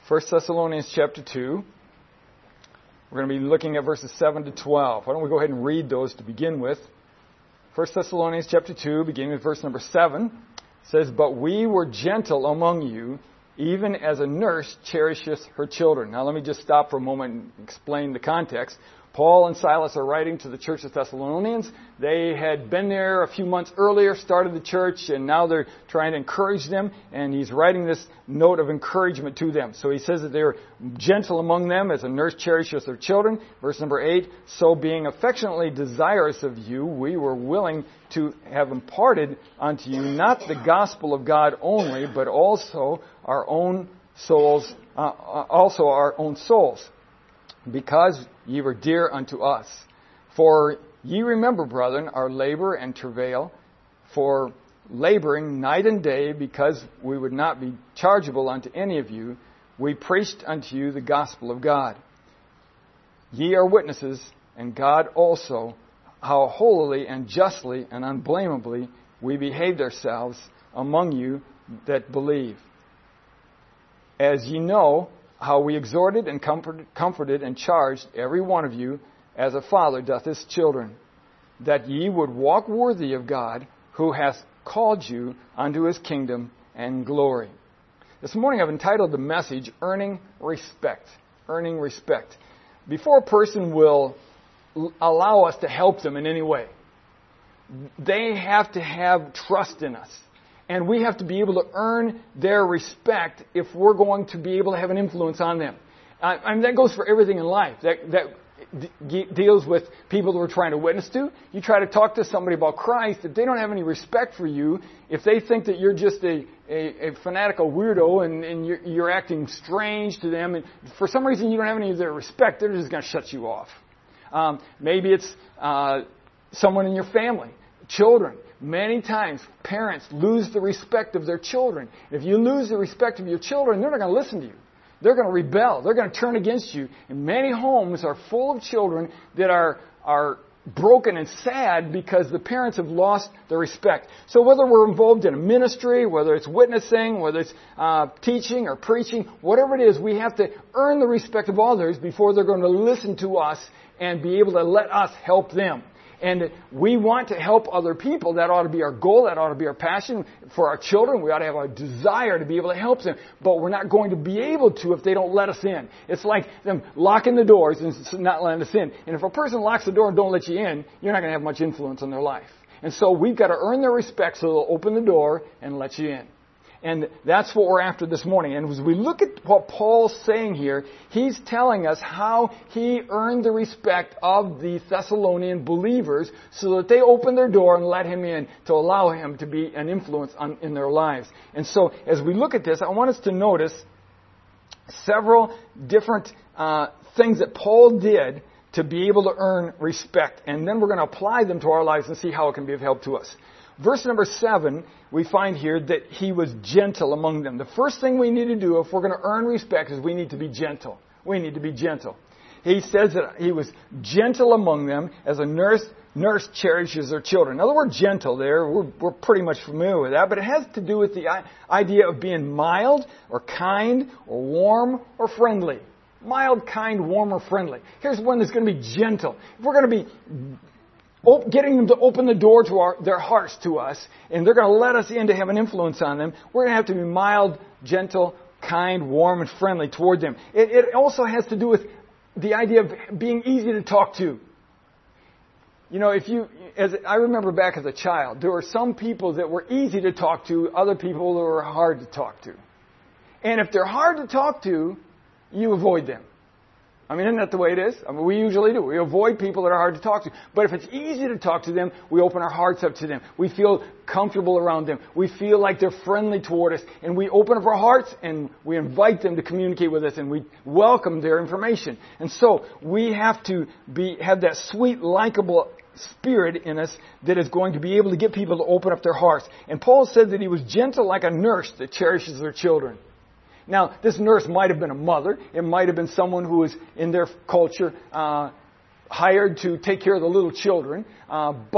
1 Thessalonians chapter 2. We're going to be looking at verses 7 to 12. Why don't we go ahead and read those to begin with. 1 Thessalonians chapter 2, beginning with verse number 7, says, "But we were gentle among you, even as a nurse cherisheth her children." Now let me just stop for a moment and explain the context. Paul and Silas are writing to the church of Thessalonians. They had been there a few months earlier, started the church, and now they're trying to encourage them, and he's writing this note of encouragement to them. So he says that they're gentle among them as a nurse cherishes their children. Verse number 8, "So being affectionately desirous of you, we were willing to have imparted unto you not the gospel of God only, but also our own souls, because ye were dear unto us. For ye remember, brethren, our labor and travail, for laboring night and day, because we would not be chargeable unto any of you, we preached unto you the gospel of God. Ye are witnesses, and God also, how holily and justly and unblameably we behaved ourselves among you that believe. As ye know, how we exhorted and comforted and charged every one of you as a father doth his children, that ye would walk worthy of God, who hath called you unto his kingdom and glory." This morning I've entitled the message, Earning Respect. Earning respect. Before a person will allow us to help them in any way, they have to have trust in us. And we have to be able to earn their respect if we're going to be able to have an influence on them. I mean, that goes for everything in life. That deals with people that we're trying to witness to. You try to talk to somebody about Christ, if they don't have any respect for you, if they think that you're just a fanatical weirdo and you're acting strange to them, and for some reason you don't have any of their respect, they're just going to shut you off. Maybe it's someone in your family, children. Many times, parents lose the respect of their children. If you lose the respect of your children, they're not going to listen to you. They're going to rebel. They're going to turn against you. And many homes are full of children that are broken and sad because the parents have lost their respect. So whether we're involved in a ministry, whether it's witnessing, whether it's teaching or preaching, whatever it is, we have to earn the respect of others before they're going to listen to us and be able to let us help them. And we want to help other people. That ought to be our goal. That ought to be our passion. For our children, we ought to have a desire to be able to help them. But we're not going to be able to if they don't let us in. It's like them locking the doors and not letting us in. And if a person locks the door and don't let you in, you're not going to have much influence on their life. And so we've got to earn their respect so they'll open the door and let you in. And that's what we're after this morning. And as we look at what Paul's saying here, he's telling us how he earned the respect of the Thessalonian believers so that they opened their door and let him in to allow him to be an influence in their lives. And so as we look at this, I want us to notice several different things that Paul did to be able to earn respect. And then we're going to apply them to our lives and see how it can be of help to us. Verse number 7, we find here that he was gentle among them. The first thing we need to do if we're going to earn respect is we need to be gentle. We need to be gentle. He says that he was gentle among them as a nurse cherishes her children. Now the word gentle there, we're pretty much familiar with that, but it has to do with the idea of being mild or kind or warm or friendly. Mild, kind, warm, or friendly. Here's one that's going to be gentle. If we're going to be getting them to open the door to their hearts to us, and they're going to let us in to have an influence on them, we're going to have to be mild, gentle, kind, warm, and friendly toward them. It also has to do with the idea of being easy to talk to. You know, I remember back as a child, there were some people that were easy to talk to, other people that were hard to talk to. And if they're hard to talk to, you avoid them. I mean, isn't that the way it is? I mean, we usually do. We avoid people that are hard to talk to. But if it's easy to talk to them, we open our hearts up to them. We feel comfortable around them. We feel like they're friendly toward us. And we open up our hearts and we invite them to communicate with us and we welcome their information. And so we have to have that sweet, likable spirit in us that is going to be able to get people to open up their hearts. And Paul said that he was gentle like a nurse that cherishes their children. Now, this nurse might have been a mother. It might have been someone who was, in their culture, hired to take care of the little children. But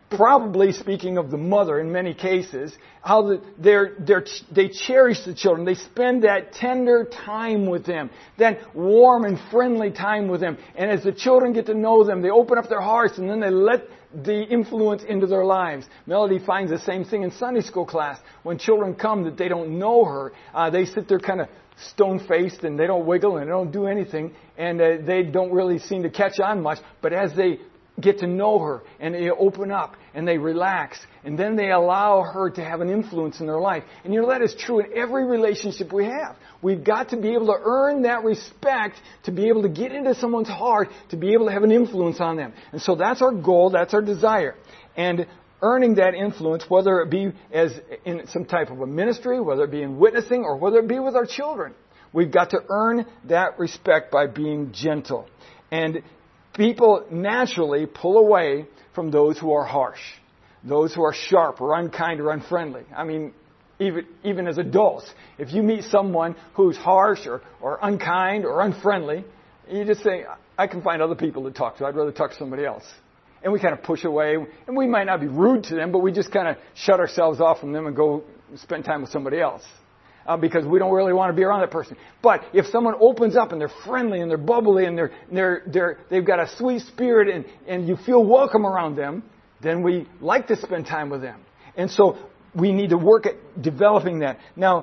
probably speaking of the mother in many cases, how they cherish the children. They spend that tender time with them, that warm and friendly time with them. And as the children get to know them, they open up their hearts and then they let the influence into their lives. Melody finds the same thing in Sunday school class. When children come that they don't know her, they sit there kind of stone-faced and they don't wiggle and they don't do anything and they don't really seem to catch on much. But as they get to know her and they open up and they relax and then they allow her to have an influence in their life. And that is true in every relationship we have. We've got to be able to earn that respect, to be able to get into someone's heart, to be able to have an influence on them. And so that's our goal, that's our desire. And earning that influence, whether it be as in some type of a ministry, whether it be in witnessing, or whether it be with our children, we've got to earn that respect by being gentle. And people naturally pull away from those who are harsh, those who are sharp or unkind or unfriendly. I mean, even as adults, if you meet someone who's harsh or unkind or unfriendly, you just say, I can find other people to talk to. I'd rather talk to somebody else. And we kind of push away. And we might not be rude to them, but we just kind of shut ourselves off from them and go spend time with somebody else. Because we don't really want to be around that person. But if someone opens up and they're friendly and they're bubbly and they've got a sweet spirit and you feel welcome around them, then we like to spend time with them. And so we need to work at developing that. Now,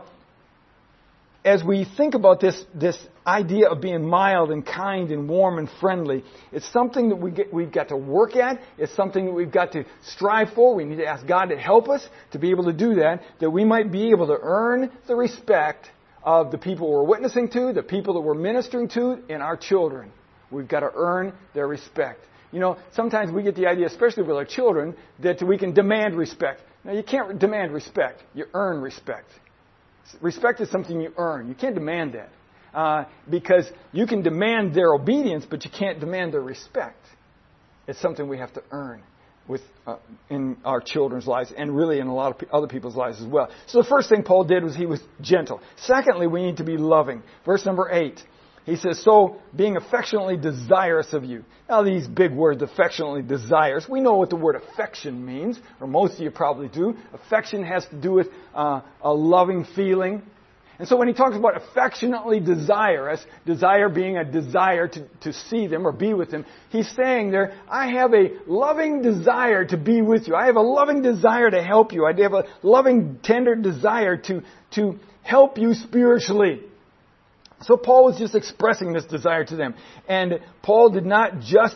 as we think about this idea of being mild and kind and warm and friendly, it's something that we've got to work at. It's something that we've got to strive for. We need to ask God to help us to be able to do that we might be able to earn the respect of the people we're witnessing to, the people that we're ministering to, and our children. We've got to earn their respect. Sometimes we get the idea, especially with our children, that we can demand respect. Now, you can't demand respect. You earn respect. Respect is something you earn. You can't demand that. Because you can demand their obedience, but you can't demand their respect. It's something we have to earn in our children's lives and really in a lot of other people's lives as well. So the first thing Paul did was he was gentle. Secondly, we need to be loving. Verse number 8. He says, so being affectionately desirous of you. Now these big words, affectionately desirous. We know what the word affection means, or most of you probably do. Affection has to do with a loving feeling. And so when he talks about affectionately desirous, desire being a desire to see them or be with them, he's saying there, I have a loving desire to be with you. I have a loving desire to help you. I have a loving, tender desire to help you spiritually. So Paul was just expressing this desire to them. And Paul did not just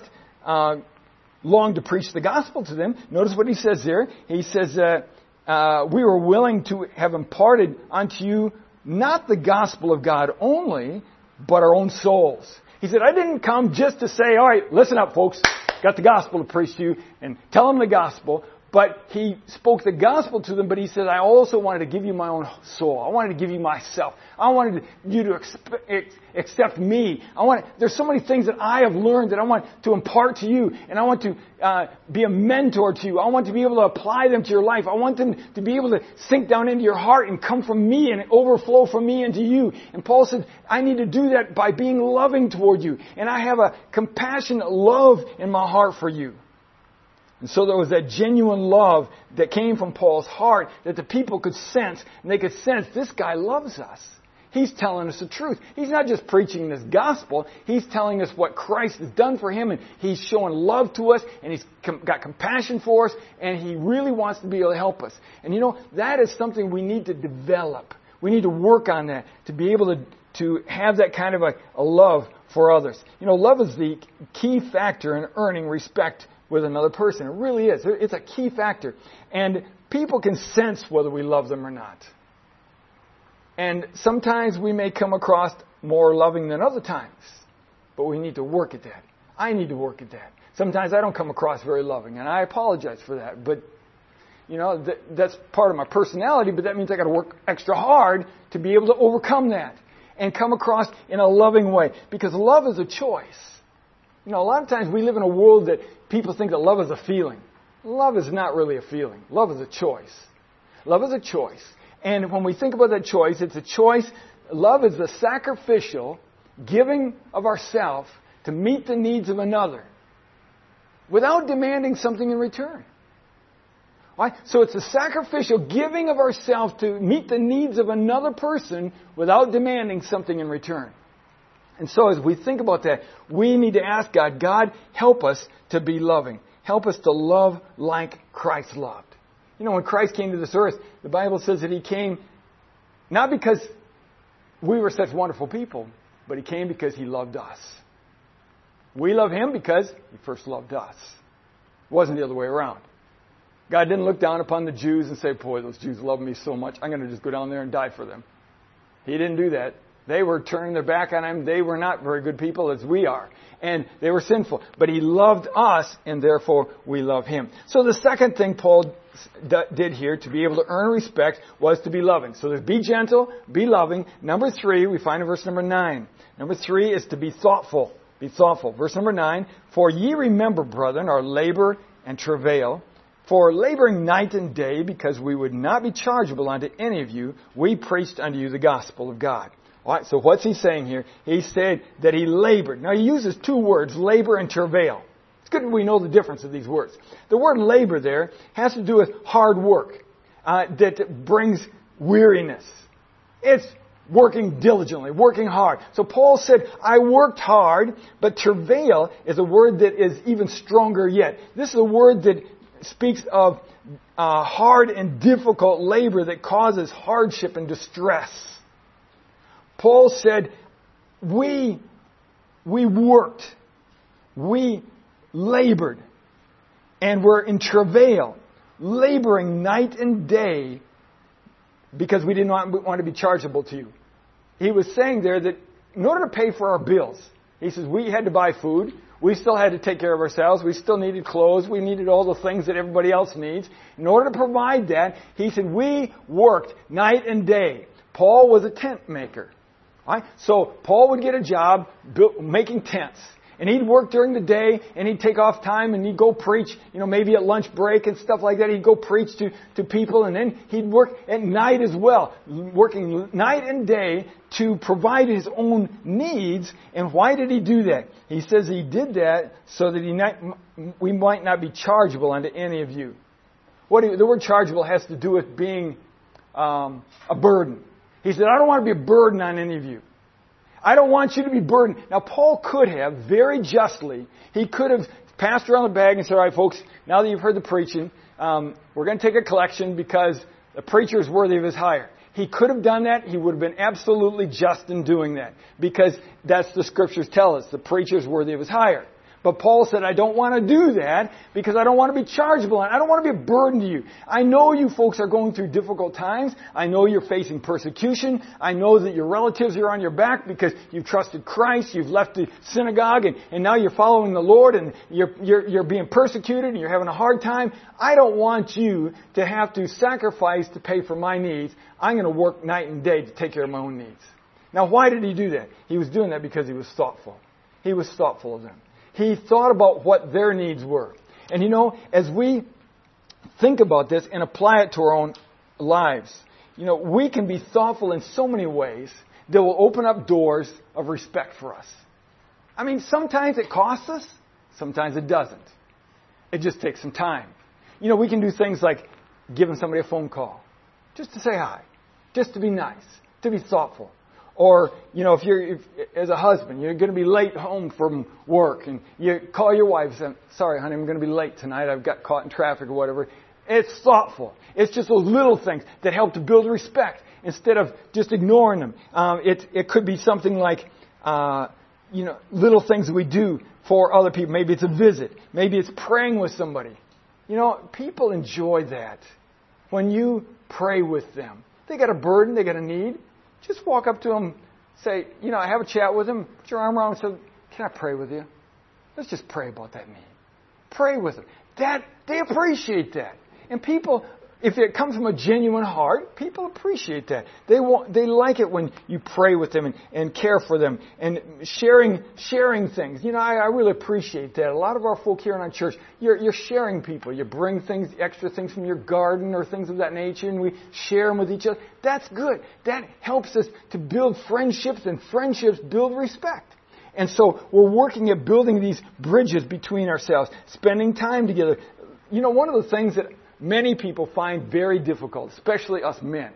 long to preach the gospel to them. Notice what he says there. He says, we were willing to have imparted unto you not the gospel of God only, but our own souls. He said, I didn't come just to say, all right, listen up, folks. Got the gospel to preach to you and tell them the gospel. But he spoke the gospel to them, but he said, I also wanted to give you my own soul. I wanted to give you myself. I wanted you to accept me. There's so many things that I have learned that I want to impart to you, and I want to be a mentor to you. I want to be able to apply them to your life. I want them to be able to sink down into your heart and come from me and overflow from me into you. And Paul said, I need to do that by being loving toward you. And I have a compassionate love in my heart for you. And so there was that genuine love that came from Paul's heart that the people could sense. And they could sense, this guy loves us. He's telling us the truth. He's not just preaching this gospel. He's telling us what Christ has done for him. And he's showing love to us. And he's got compassion for us. And he really wants to be able to help us. And that is something we need to develop. We need to work on that to be able to have that kind of a love for others. Love is the key factor in earning respect with another person. It really is. It's a key factor. And people can sense whether we love them or not. And sometimes we may come across more loving than other times. But we need to work at that. I need to work at that. Sometimes I don't come across very loving, and I apologize for that. But, that's part of my personality, but that means I got to work extra hard to be able to overcome that and come across in a loving way. Because love is a choice. A lot of times we live in a world that people think that love is a feeling. Love is not really a feeling. Love is a choice. Love is a choice. And when we think about that choice, it's a choice. Love is the sacrificial giving of ourselves to meet the needs of another without demanding something in return. Right? So it's a sacrificial giving of ourselves to meet the needs of another person without demanding something in return. And so as we think about that, we need to ask God, God, help us to be loving. Help us to love like Christ loved. You know, when Christ came to this earth, the Bible says that He came not because we were such wonderful people, but He came because He loved us. We love Him because He first loved us. It wasn't the other way around. God didn't look down upon the Jews and say, boy, those Jews love me so much, I'm going to just go down there and die for them. He didn't do that. They were turning their back on Him. They were not very good people as we are. And they were sinful. But He loved us, and therefore we love Him. So the second thing Paul did here to be able to earn respect was to be loving. So there's be gentle, be loving. Number 3, we find in verse number 9. Number 3 is to be thoughtful. Be thoughtful. Verse number 9, for ye remember, brethren, our labor and travail, for laboring night and day, because we would not be chargeable unto any of you, we preached unto you the gospel of God. All right, so what's he saying here? He said that he labored. Now he uses 2 words, labor and travail. It's good that we know the difference of these words. The word labor there has to do with hard work that brings weariness. It's working diligently, working hard. So Paul said, I worked hard, but travail is a word that is even stronger yet. This is a word that speaks of hard and difficult labor that causes hardship and distress. Paul said, we worked, we labored, and we're in travail, laboring night and day because we did not want to be chargeable to you. He was saying there that in order to pay for our bills, he says we had to buy food, we still had to take care of ourselves, we still needed clothes, we needed all the things that everybody else needs. In order to provide that, he said we worked night and day. Paul was a tent maker. Right? So Paul would get a job making tents. And he'd work during the day, and he'd take off time, and he'd go preach, maybe at lunch break and stuff like that. He'd go preach to people, and then he'd work at night as well, working night and day to provide his own needs. And why did he do that? He says he did that so that we might not be chargeable unto any of you. The word chargeable has to do with being a burden. He said, I don't want to be a burden on any of you. I don't want you to be burdened. Now, Paul could have, very justly, he could have passed around the bag and said, all right, folks, now that you've heard the preaching, we're going to take a collection because the preacher is worthy of his hire. He could have done that. He would have been absolutely just in doing that because that's the Scriptures tell us. The preacher is worthy of his hire. But Paul said, I don't want to do that because I don't want to be chargeable. I don't want to be a burden to you. I know you folks are going through difficult times. I know you're facing persecution. I know that your relatives are on your back because you've trusted Christ. You've left the synagogue and now you're following the Lord and you're being persecuted and you're having a hard time. I don't want you to have to sacrifice to pay for my needs. I'm going to work night and day to take care of my own needs. Now, why did he do that? He was doing that because he was thoughtful. He was thoughtful of them. He thought about what their needs were. And as we think about this and apply it to our own lives, we can be thoughtful in so many ways that will open up doors of respect for us. I mean, sometimes it costs us, sometimes it doesn't. It just takes some time. We can do things like giving somebody a phone call, just to say hi, just to be nice, to be thoughtful. Or, if as a husband, you're going to be late home from work and you call your wife and say, sorry, honey, I'm going to be late tonight. I've got caught in traffic or whatever. It's thoughtful. It's just those little things that help to build respect instead of just ignoring them. It could be something like, little things that we do for other people. Maybe it's a visit. Maybe it's praying with somebody. People enjoy that when you pray with them. They got a burden. They got a need. Just walk up to them, say, have a chat with them, put your arm around them and say, can I pray with you? Let's just pray about that need. Pray with them. They appreciate that. And people, if it comes from a genuine heart, people appreciate that. They like it when you pray with them and care for them and sharing things. I really appreciate that. A lot of our folk here in our church, you're sharing people. You bring extra things from your garden or things of that nature, and we share them with each other. That's good. That helps us to build friendships, and friendships build respect. And so we're working at building these bridges between ourselves, spending time together. One of the things many people find very difficult, especially us men.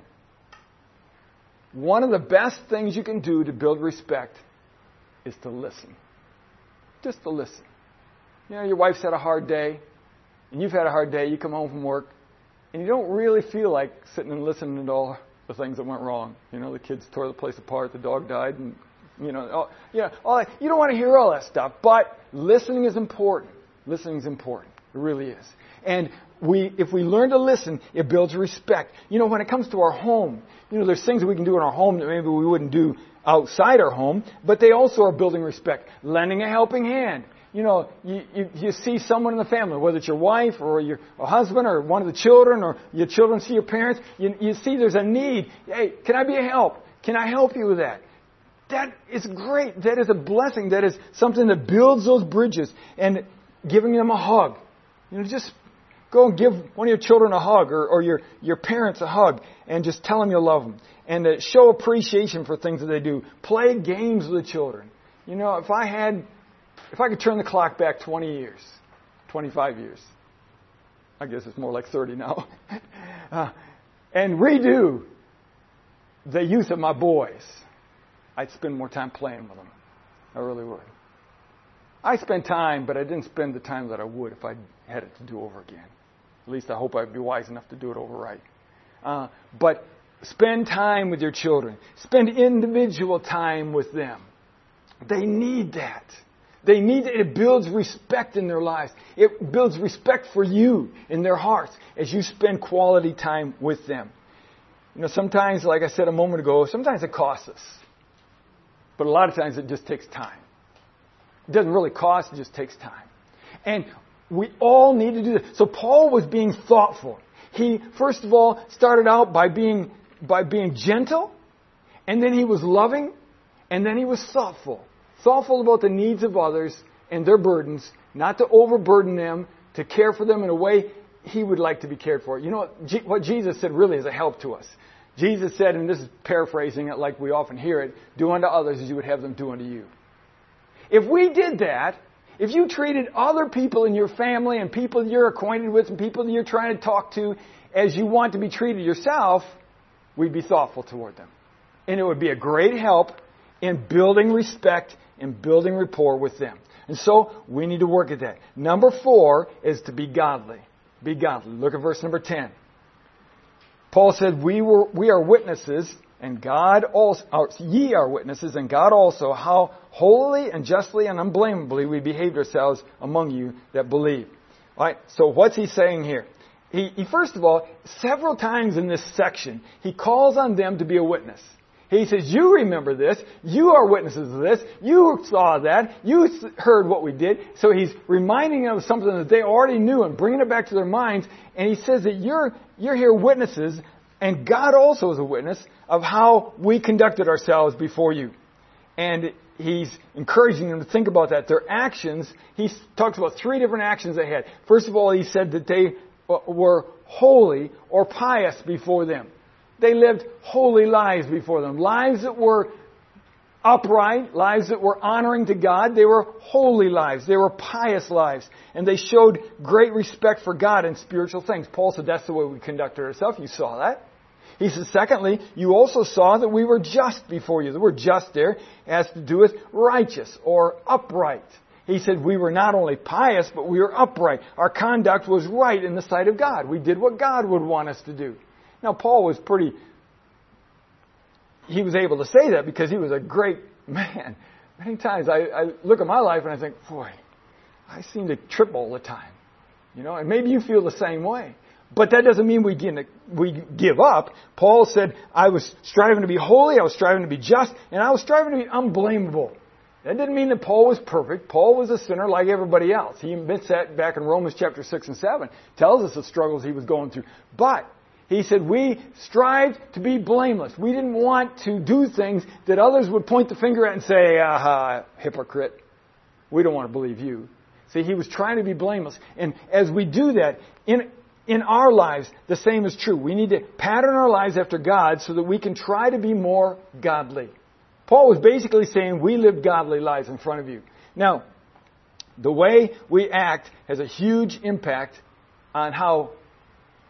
One of the best things you can do to build respect is to listen. Just to listen. You know, your wife's had a hard day, and you've had a hard day. You come home from work, and you don't really feel like sitting and listening to all the things that went wrong. You know, the kids tore the place apart, the dog died, and all that. You don't want to hear all that stuff, but listening is important. Listening is important. It really is. And if we learn to listen, it builds respect. You know, when it comes to our home, there's things that we can do in our home that maybe we wouldn't do outside our home, but they also are building respect. Lending a helping hand. You see someone in the family, whether it's your wife or your husband or one of the children or your children see your parents, you see there's a need. Hey, can I be a help? Can I help you with that? That is great. That is a blessing. That is something that builds those bridges. And giving them a hug. Just go and give one of your children a hug or your parents a hug and just tell them you love them. And show appreciation for things that they do. Play games with the children. If I could turn the clock back 20 years, 25 years, I guess it's more like 30 now, and redo the youth of my boys, I'd spend more time playing with them. I really would. I spent time, but I didn't spend the time that I would if I had it to do over again. At least I hope I'd be wise enough to do it over right. But spend time with your children. Spend individual time with them. They need that. They need it. It builds respect in their lives. It builds respect for you in their hearts as you spend quality time with them. Sometimes, like I said a moment ago, sometimes it costs us. But a lot of times it just takes time. It doesn't really cost, it just takes time. And we all need to do that. So Paul was being thoughtful. He, first of all, started out by being gentle, and then he was loving, and then he was thoughtful. Thoughtful about the needs of others and their burdens, not to overburden them, to care for them in a way he would like to be cared for. What Jesus said really is a help to us. Jesus said, and this is paraphrasing it like we often hear it, do unto others as you would have them do unto you. If we did that, if you treated other people in your family and people you're acquainted with and people that you're trying to talk to as you want to be treated yourself, we'd be thoughtful toward them. And it would be a great help in building respect and building rapport with them. And so we need to work at that. Number 4 is to be godly. Be godly. Look at verse number 10. Paul said, we are witnesses, and God also, ye are witnesses, and God also, how holily and justly and unblameably we behaved ourselves among you that believe. All right, so what's he saying here? He first of all, several times in this section, he calls on them to be a witness. He says, you remember this, you are witnesses of this, you saw that, you heard what we did. So he's reminding them of something that they already knew and bringing it back to their minds. And he says that you're here witnesses, and God also is a witness of how we conducted ourselves before you. And he's encouraging them to think about that. Their actions, he talks about 3 different actions they had. First of all, he said that they were holy or pious before them. They lived holy lives before them. Lives that were upright, lives that were honoring to God. They were holy lives. They were pious lives. And they showed great respect for God and spiritual things. Paul said that's the way we conducted ourselves. You saw that. He says, secondly, you also saw that we were just before you. The word just there has to do with righteous or upright. He said we were not only pious, but we were upright. Our conduct was right in the sight of God. We did what God would want us to do. Now, Paul was he was able to say that because he was a great man. Many times I look at my life and I think, boy, I seem to trip all the time. And maybe you feel the same way. But that doesn't mean we give up. Paul said, I was striving to be holy, I was striving to be just, and I was striving to be unblameable. That didn't mean that Paul was perfect. Paul was a sinner like everybody else. He admits that back in Romans chapter 6 and 7. Tells us the struggles he was going through. But he said we strived to be blameless. We didn't want to do things that others would point the finger at and say, aha, hypocrite. We don't want to believe you. See, he was trying to be blameless. And as we do that, in our lives, the same is true. We need to pattern our lives after God so that we can try to be more godly. Paul was basically saying we live godly lives in front of you. Now, the way we act has a huge impact on how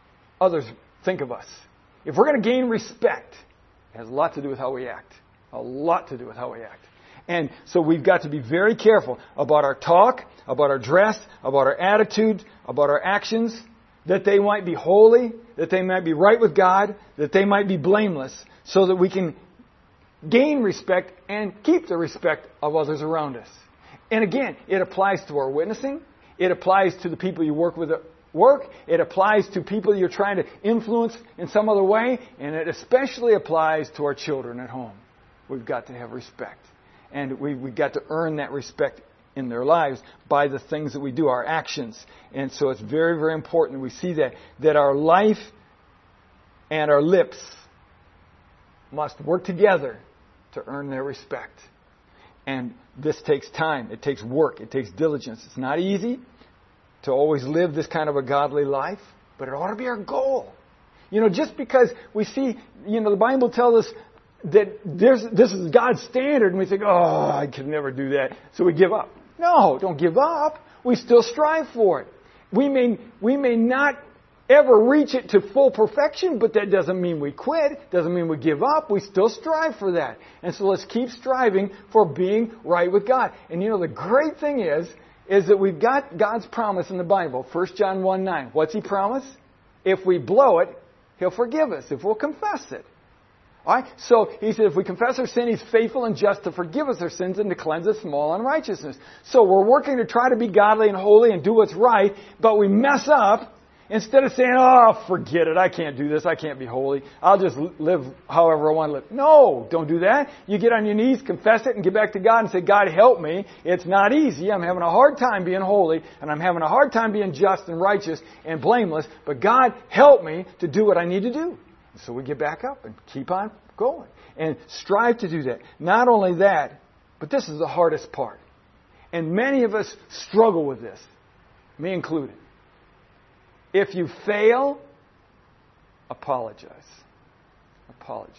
others think of us. If we're going to gain respect, it has a lot to do with how we act. A lot to do with how we act. And so we've got to be very careful about our talk, about our dress, about our attitude, about our actions, that they might be holy, that they might be right with God, that they might be blameless, so that we can gain respect and keep the respect of others around us. And again, it applies to our witnessing. It applies to the people you work with at work. It applies to people you're trying to influence in some other way. And it especially applies to our children at home. We've got to have respect. And we've got to earn that respect in their lives by the things that we do, our actions. And so it's very, very important we see that our life and our lips must work together to earn their respect. And this takes time. It takes work. It takes diligence. It's not easy to always live this kind of a godly life, but it ought to be our goal. Just because we see, the Bible tells us that this is God's standard, and we think, oh, I can never do that, so we give up. No, don't give up. We still strive for it. We may not ever reach it to full perfection, but that doesn't mean we quit. Doesn't mean we give up. We still strive for that. And so let's keep striving for being right with God. And the great thing is that we've got God's promise in the Bible. 1 John 1:9. What's He promise? If we blow it, He'll forgive us if we'll confess it. All right? So He said if we confess our sin, He's faithful and just to forgive us our sins and to cleanse us from all unrighteousness. So we're working to try to be godly and holy and do what's right, but we mess up. Instead of saying, oh, forget it, I can't do this, I can't be holy, I'll just live however I want to live. No, don't do that. You get on your knees, confess it, and get back to God and say, God, help me. It's not easy. I'm having a hard time being holy, and I'm having a hard time being just and righteous and blameless, but God, help me to do what I need to do. And so we get back up and keep on going and strive to do that. Not only that, but this is the hardest part. And many of us struggle with this, me included. If you fail, apologize. Apologize.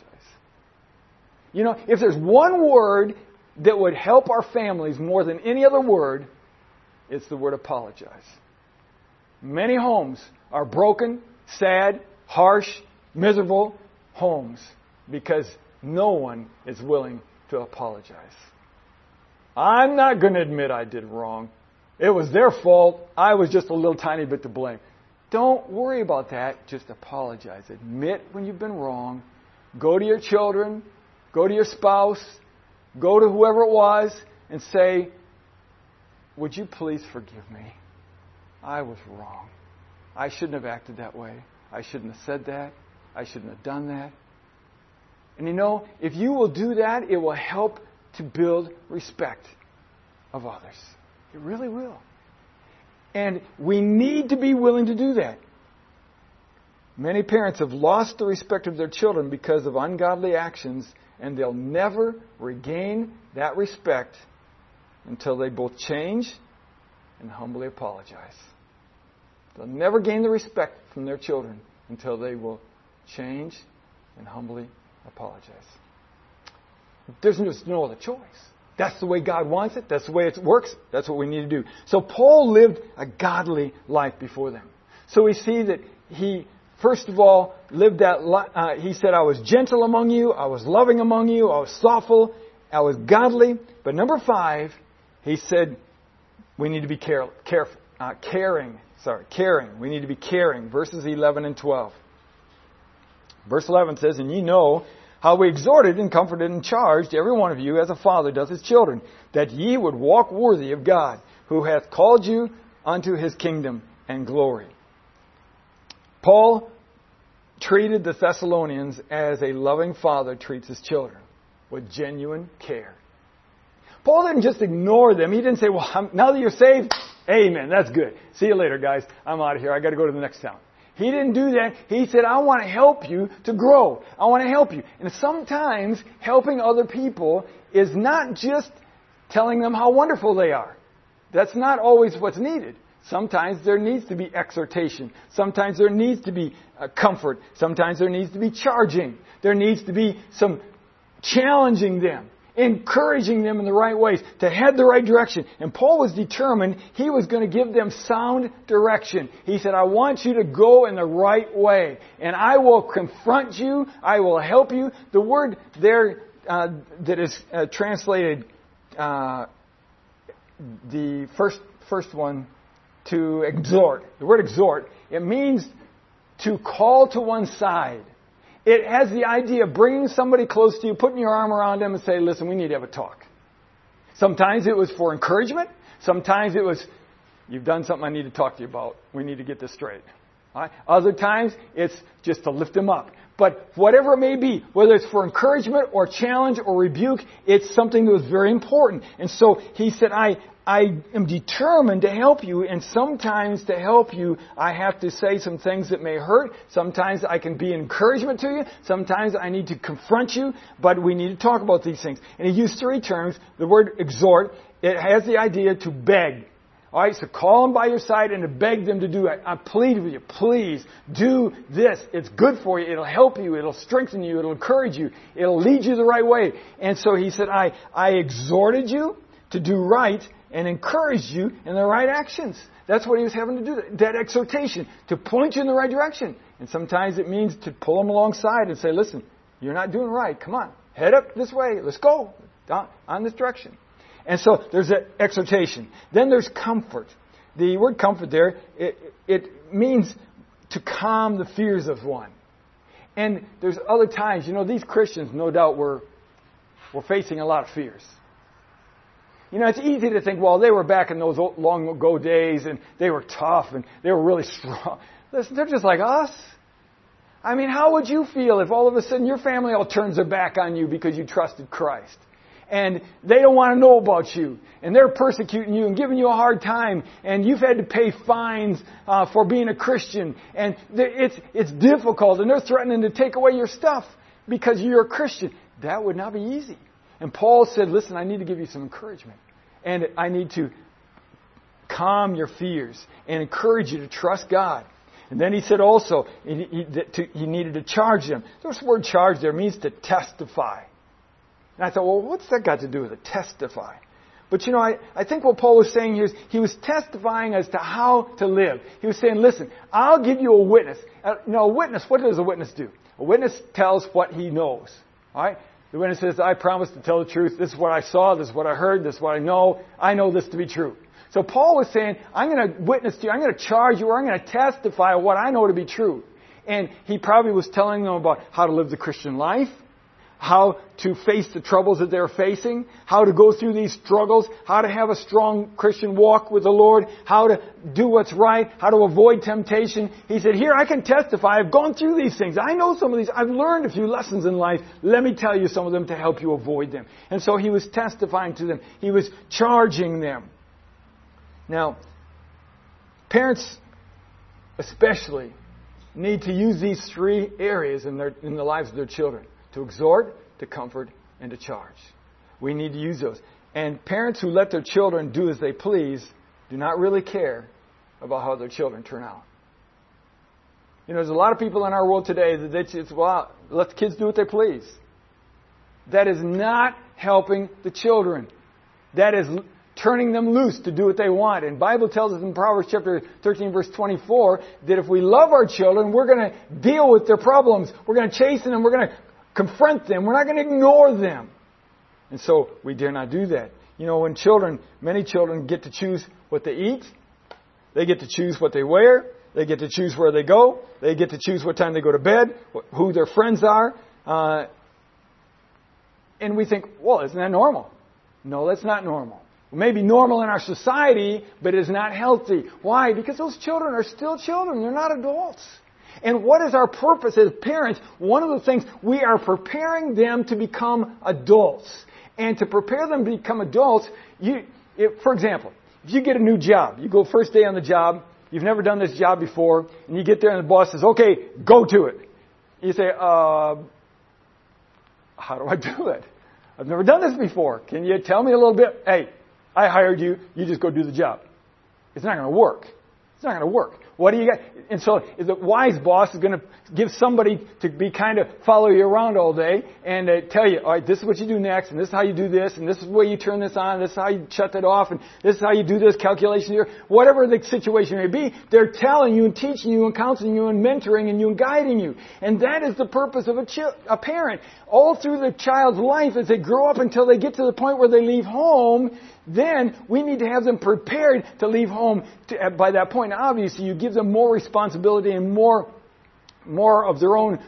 If there's one word that would help our families more than any other word, it's the word apologize. Many homes are broken, sad, harsh, miserable homes because no one is willing to apologize. I'm not going to admit I did wrong. It was their fault. I was just a little tiny bit to blame. Don't worry about that. Just apologize. Admit when you've been wrong. Go to your children. Go to your spouse. Go to whoever it was and say, would you please forgive me? I was wrong. I shouldn't have acted that way. I shouldn't have said that. I shouldn't have done that. And if you will do that, it will help to build respect of others. It really will. And we need to be willing to do that. Many parents have lost the respect of their children because of ungodly actions, and they'll never regain that respect until they both change and humbly apologize. They'll never gain the respect from their children until they will change and humbly apologize. There's just no other choice. That's the way God wants it. That's the way it works. That's what we need to do. So Paul lived a godly life before them. So we see that he, first of all, lived that life. He said, I was gentle among you. I was loving among you. I was thoughtful. I was godly. But number 5, he said, we need to be caring. We need to be caring. Verses 11 and 12. Verse 11 says, and ye know how we exhorted and comforted and charged every one of you as a father doth his children, that ye would walk worthy of God, who hath called you unto His kingdom and glory. Paul treated the Thessalonians as a loving father treats his children, with genuine care. Paul didn't just ignore them. He didn't say, well, now that you're saved, amen, that's good. See you later, guys. I'm out of here. I got to go to the next town. He didn't do that. He said, I want to help you to grow. I want to help you. And sometimes helping other people is not just telling them how wonderful they are. That's not always what's needed. Sometimes there needs to be exhortation. Sometimes there needs to be comfort. Sometimes there needs to be charging. There needs to be some challenging them. encouraging them in the right ways, to head the right direction. And Paul was determined he was going to give them sound direction. He said, I want you to go in the right way. And I will confront you. I will help you. The word there that is translated, the first one, to exhort. The word exhort, it means to call to one side. It has the idea of bringing somebody close to you, putting your arm around them and say, listen, we need to have a talk. Sometimes it was for encouragement. Sometimes it was, you've done something I need to talk to you about. We need to get this straight. All right? Other times it's just to lift them up. But whatever it may be, whether it's for encouragement or challenge or rebuke, it's something that was very important. And so he said, I am determined to help you, and sometimes to help you, I have to say some things that may hurt. Sometimes I can be encouragement to you. Sometimes I need to confront you, but we need to talk about these things. And he used 3 terms. The word exhort, it has the idea to beg. All right, so call them by your side and to beg them to do it. I plead with you, please do this. It's good for you. It'll help you. It'll strengthen you. It'll encourage you. It'll lead you the right way. And so he said, I exhorted you to do right and encouraged you in the right actions. That's what he was having to do, that exhortation, to point you in the right direction. And sometimes it means to pull them alongside and say, listen, you're not doing right. Come on, head up this way. Let's go on this direction. And so there's that exhortation. Then there's comfort. The word comfort there, it means to calm the fears of one. And there's other times, these Christians, no doubt, were facing a lot of fears. It's easy to think, well, they were back in those long ago days and they were tough and they were really strong. Listen, they're just like us. I mean, how would you feel if all of a sudden your family all turns their back on you because you trusted Christ? And they don't want to know about you. And they're persecuting you and giving you a hard time. And you've had to pay fines for being a Christian. And it's difficult. And they're threatening to take away your stuff because you're a Christian. That would not be easy. And Paul said, listen, I need to give you some encouragement. And I need to calm your fears and encourage you to trust God. And then he said also, he needed to charge them. This word charge there means to testify. And I thought, well, what's that got to do with it? Testify. But I think what Paul was saying here is he was testifying as to how to live. He was saying, listen, I'll give you a witness. A witness, what does a witness do? A witness tells what he knows. All right? The witness says, I promise to tell the truth. This is what I saw. This is what I heard. This is what I know. I know this to be true. So Paul was saying, I'm going to witness to you. I'm going to charge you, or I'm going to testify of what I know to be true. And he probably was telling them about how to live the Christian life, how to face the troubles that they're facing, how to go through these struggles, how to have a strong Christian walk with the Lord, how to do what's right, how to avoid temptation. He said, here, I can testify. I've gone through these things. I know some of these. I've learned a few lessons in life. Let me tell you some of them to help you avoid them. And so he was testifying to them. He was charging them. Now, parents especially need to use these 3 areas in the lives of their children. To exhort, to comfort, and to charge. We need to use those. And parents who let their children do as they please do not really care about how their children turn out. There's a lot of people in our world today that let the kids do what they please. That is not helping the children. That is turning them loose to do what they want. And the Bible tells us in Proverbs chapter 13, verse 24, that if we love our children, we're going to deal with their problems. We're going to chasten them. We're going to confront them. We're not going to ignore them. And so we dare not do that. When many children get to choose what they eat, they get to choose what they wear, they get to choose where they go, they get to choose what time they go to bed, who their friends are. And we think, well, isn't that normal? No, that's not normal. It may be normal in our society, but it is not healthy. Why? Because those children are still children. They're not adults. And what is our purpose as parents? One of the things, we are preparing them to become adults. And to prepare them to become adults, for example, if you get a new job, you go first day on the job, you've never done this job before, and you get there and the boss says, okay, go to it. You say, how do I do it? I've never done this before. Can you tell me a little bit? Hey, I hired you. You just go do the job. It's not going to work. It's not going to work. What do you got? And so the wise boss is going to give somebody to be kind of follow you around all day and tell you, all right, this is what you do next, and this is how you do this, and this is the way you turn this on, this is how you shut that off, and this is how you do this calculation here. Whatever the situation may be, they're telling you and teaching you and counseling you and mentoring and you and guiding you. And that is the purpose of a parent. All through the child's life as they grow up until they get to the point where they leave home, then we need to have them prepared to leave home by that point. Now, obviously, you give them more responsibility and more of their own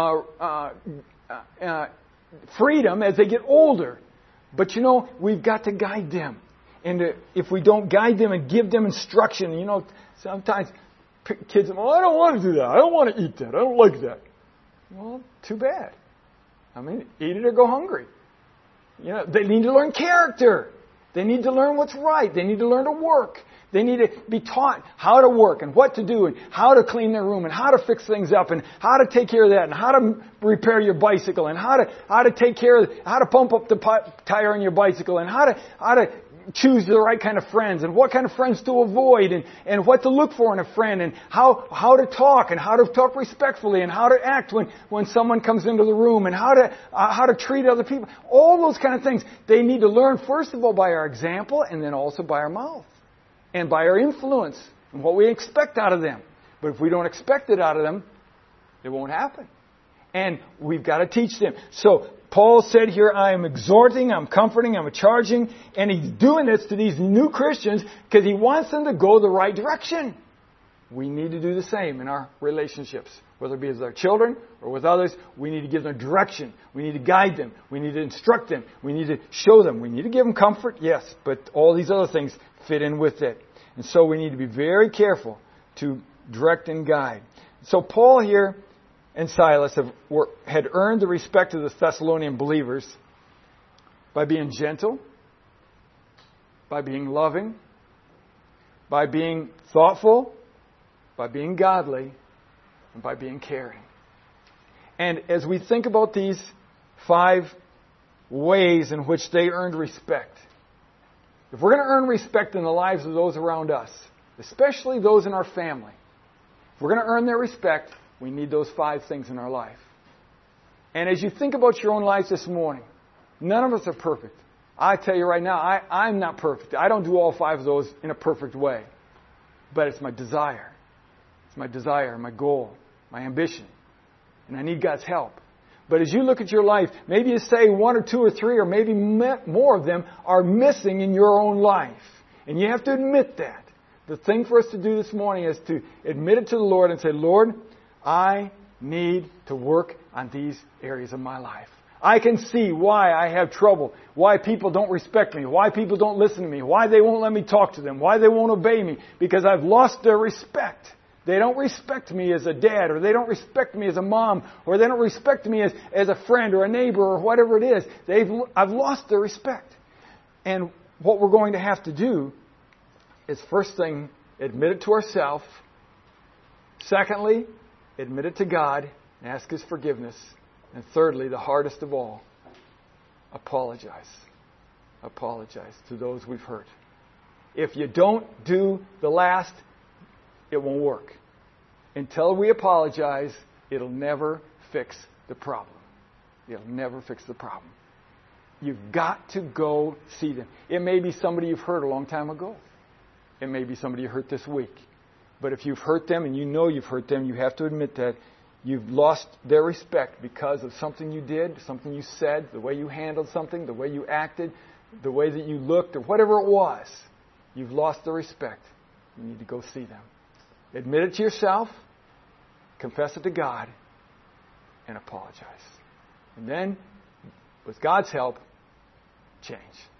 freedom as they get older. But we've got to guide them. And if we don't guide them and give them instruction, sometimes kids say, well, I don't want to do that. I don't want to eat that. I don't like that. Well, too bad. Eat it or go hungry. They need to learn character. They need to learn what's right. They need to learn to work. They need to be taught how to work and what to do and how to clean their room and how to fix things up and how to take care of that and how to repair your bicycle and how to take care of, how to pump up the tire on your bicycle and how to choose the right kind of friends and what kind of friends to avoid and what to look for in a friend and how to talk and how to talk respectfully and how to act when someone comes into the room and how to treat other people. All those kind of things they need to learn first of all by our example and then also by our mouth and by our influence and what we expect out of them. But if we don't expect it out of them, it won't happen. And we've got to teach them. So Paul said here, I am exhorting, I'm comforting, I'm charging, and he's doing this to these new Christians because he wants them to go the right direction. We need to do the same in our relationships, whether it be with our children or with others. We need to give them direction. We need to guide them. We need to instruct them. We need to show them. We need to give them comfort, yes, but all these other things fit in with it. And so we need to be very careful to direct and guide. So Paul here and Silas had earned the respect of the Thessalonian believers by being gentle, by being loving, by being thoughtful, by being godly, and by being caring. And as we think about these 5 ways in which they earned respect, if we're going to earn respect in the lives of those around us, especially those in our family, if we're going to earn their respect, we need those 5 things in our life. And as you think about your own lives this morning, none of us are perfect. I tell you right now, I'm not perfect. I don't do all 5 of those in a perfect way. But it's my desire. It's my desire, my goal, my ambition. And I need God's help. But as you look at your life, maybe you say 1 or 2 or 3 or maybe more of them are missing in your own life. And you have to admit that. The thing for us to do this morning is to admit it to the Lord and say, Lord, I need to work on these areas of my life. I can see why I have trouble, why people don't respect me, why people don't listen to me, why they won't let me talk to them, why they won't obey me, because I've lost their respect. They don't respect me as a dad, or they don't respect me as a mom, or they don't respect me as a friend or a neighbor or whatever it is. I've lost their respect. And what we're going to have to do is, first thing, admit it to ourselves. Secondly, admit it to God and ask His forgiveness. And thirdly, the hardest of all, apologize. Apologize to those we've hurt. If you don't do the last, it won't work. Until we apologize, it'll never fix the problem. It'll never fix the problem. You've got to go see them. It may be somebody you've hurt a long time ago. It may be somebody you hurt this week. But if you've hurt them and you know you've hurt them, you have to admit that you've lost their respect because of something you did, something you said, the way you handled something, the way you acted, the way that you looked, or whatever it was. You've lost their respect. You need to go see them. Admit it to yourself, confess it to God, and apologize. And then, with God's help, change.